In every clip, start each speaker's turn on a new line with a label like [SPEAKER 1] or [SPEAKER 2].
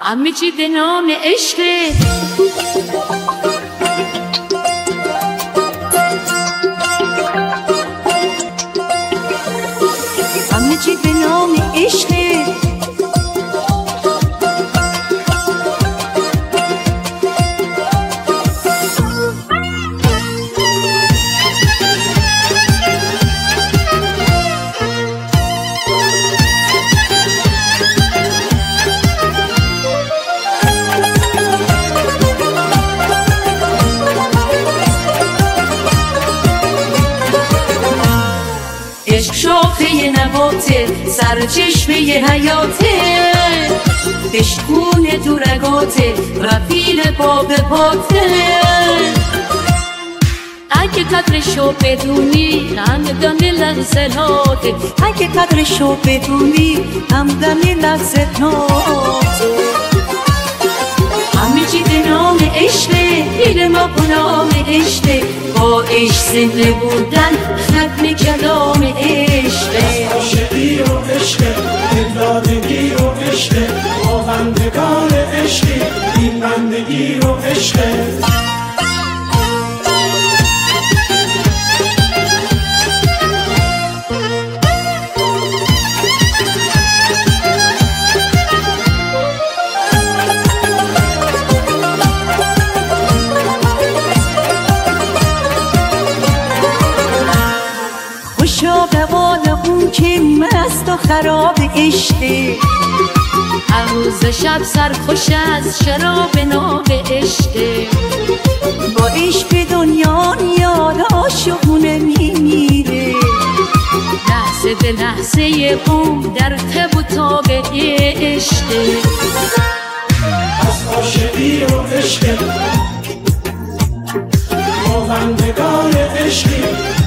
[SPEAKER 1] همه چی به نام عشقه، همه چی به نام عشقه. عشق شاخه نباته، سرچشمه حیاته، دشتگونه تو رگاته، رفیل باب پاته. اگه قدرشو بدونی همدم لحظاته، اگه قدرشو بدونی همدم لحظاته. همه چی به نام عشقه، دل ما به نام عشقه، با عشق زنده بودن ختم کلام عشقه.
[SPEAKER 2] عاشقی و عشقه، دلدادگی و عشقه، با بندگان عشقی، این بندگی و عشقه.
[SPEAKER 1] خوشا به حال اون که مست و خراب عشقه، هر روز شب سرخوش از شراب ناب عشقه. با عشق به دنیا یاد عاشقونه میمیره، لحظه به لحظه قوم در تب و تاب عشقه.
[SPEAKER 2] از عاشقی و عشقه، با بندگان عشقی،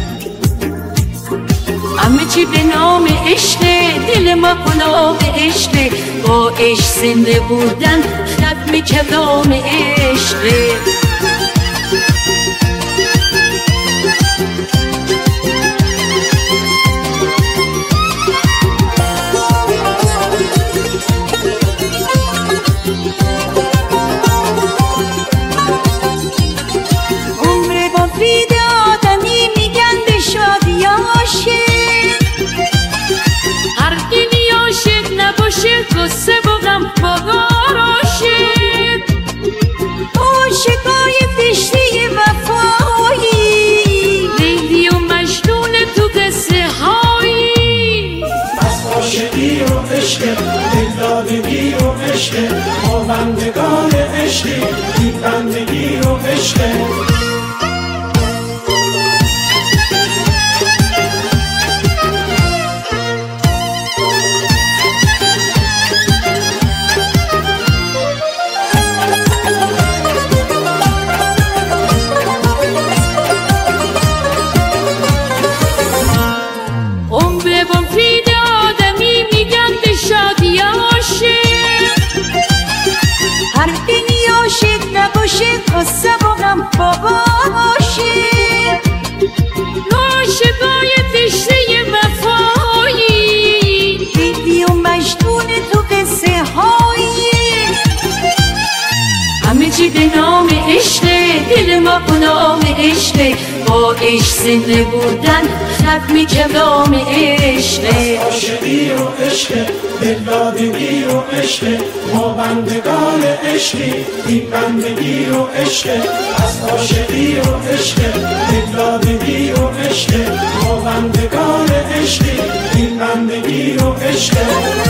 [SPEAKER 1] همه چی به نام عشقه، دل ما غلام عشقه، با عشق زنده بودن ختم کلام عشقه. عمر با فرید آدمی میگن به شادی عاشق، هر دلی عاشق نباشه قصه و غم بغار عاشق. عاشقای فرشته وفایی، لیلی و مجنون تو قصه هایی.
[SPEAKER 2] از عاشقی و عشقه، دلدادگی و عشقه، با بندگان عشقی، این بندگی و عشقه.
[SPEAKER 1] هر دلی عاشق نباشه قصه و غم بابا عاشق. عاشقای فرشته وفایی، لیلی و مجنون تو قصه هایی. همه چی به نام عشقه، دل ما غلام عشقه، با عشق زنده بودن ختم کلام عشقه.
[SPEAKER 2] عاشقی و عشقه، دلدادگی و عشقه، با بندگان عشقی، این بندگی و عشقه. از عاشقی و عشقه، دلدادگی و عشقه، با بندگان عشقی، این بندگی و عشقه.